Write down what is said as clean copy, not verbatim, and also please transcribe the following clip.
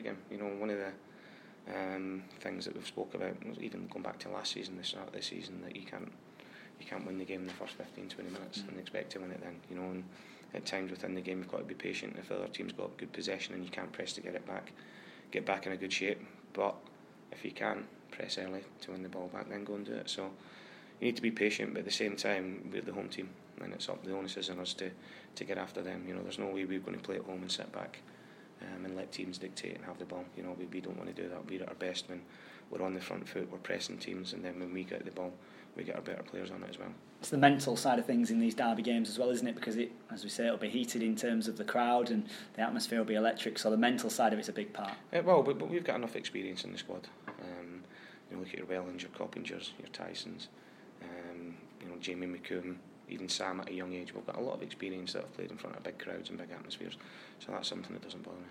derby game. You know, one of the things that we've spoke about, even going back to last season, the start of this season, that you can't win the game in the first 15-20 minutes and expect to win it then. You know, and at times within the game you've got to be patient. If the other team's got good possession and you can't press to get back in a good shape, but if you can press early to win the ball back, then go and do it. So you need to be patient, but at the same time we're the home team, and it's up. The onus is on us to get after them. You know, there's no way we're going to play at home and sit back and let teams dictate and have the ball. You know, we don't want to do that. We're at our best when we're on the front foot, we're pressing teams, and then when we get the ball, we get our better players on it as well. It's the mental side of things in these derby games as well, isn't it? Because it, as we say, it'll be heated in terms of the crowd and the atmosphere will be electric, so the mental side of it's a big part. Well, but we've got enough experience in the squad. You know, look at your Wellings, your Coppingers, your Tysons, you know, Jamie McComb, even Sam at a young age. We've got a lot of experience that have played in front of big crowds and big atmospheres, so that's something that doesn't bother me.